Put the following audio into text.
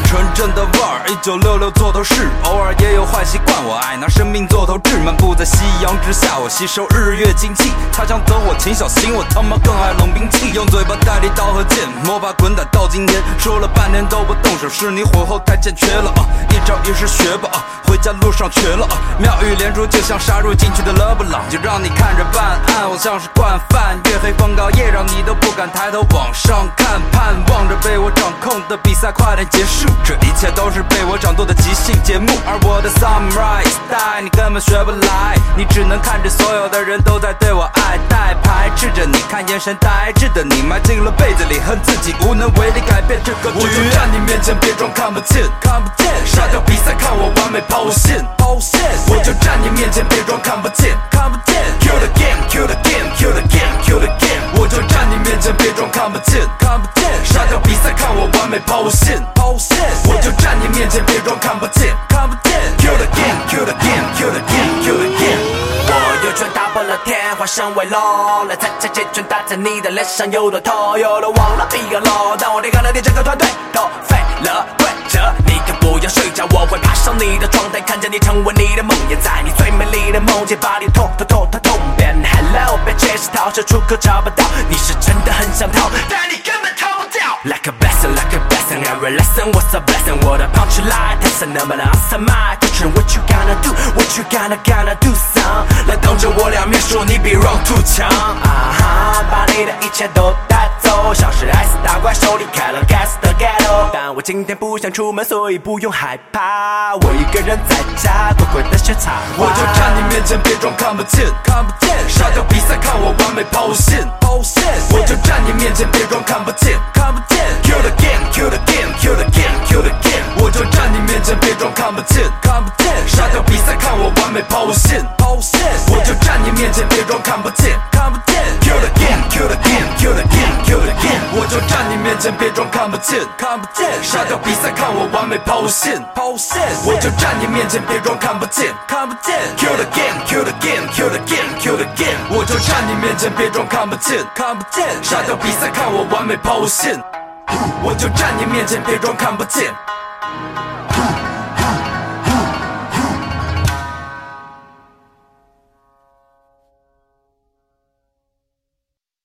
纯正的味儿，1966做头饰，偶尔也有坏习惯。我爱拿生命做头质，漫步在夕阳之下，我吸收日月精气。他想走我秦小新，我他妈更爱冷兵器，用嘴巴代替刀和剑，魔法滚打到今天，说了半天都不动手，是你火候太欠缺了一招一式学吧回家路上瘸了妙语连珠，就像杀入禁区的勒布朗，就让你看着办案，我像是惯犯，月黑风高夜，让你都不敢抬头往上看，盼望着被我掌控的比赛快点结束，这一切都是被我掌舵的即兴节目，而我的 samurai style 你根本学不来，你只能看着所有的人都在对我爱戴，排斥着你，看眼神呆滞的你，埋进了被子里，恨自己无能为力改变这个局。我就站你面前，别装看不见，看不见，杀掉比赛，看我完美抛线，抛线。我就站你面前，别装看不见，看不见。Kill the game, kill the game, kill the game, kill the game。我就站你面前，别装看不见，看不见，杀掉比赛，看我完美抛线，抛线。我就站你面前，别装看不见，看不见。Kill the game, kill the game, kill the game, kill the game。我有拳打破了天，化身为龙，来参加这拳打在你的脸上，有多痛，有多忘了比个龙，但我离开了你，整个团队都废了。对着你可不要睡觉，我会爬上你的床单，看着你成为你的梦魇，在你最美丽的梦境，把你痛遍。Hello， 别解释逃生出口找不到，你是真的很想逃，但你根本逃不掉。Like a blessing, like a blessing, every lesson was a blessing。我的 punchline， 但是能不能 answer my question？What you gonna do? What you gonna do some？ 来当着我俩面说你比 Wrong too 强把你的一切都带走，像是 S 大怪兽离开了 Gas 的 Ghetto。但我今天不想出门，所以不用害怕，我一个人在家乖乖的学插画。我就站你面前，别装看不见，看不见，杀掉比赛，看我完美抛线，抛线。我就站你面前，别装看不见，看不见。Kill the game, kill the game, kill the game, kill the game。我就站你面前，别装看不见，看不见，杀掉比赛，看我完美抛线，抛线。我就站你面前，别装看不见，看不见。Kill the game, kill the game, kill the game, kill the game。我就站你面前，别装看不见，看不见，杀掉比赛，看我完美抛线，抛线。我就站你面前，别装看不见，看不见。Kill the game, kill the game, kill the game, kill the game。我就站你面前，别装看不见，看不见，杀掉比赛，看我完美抛线。我就站你面前，别装看不见。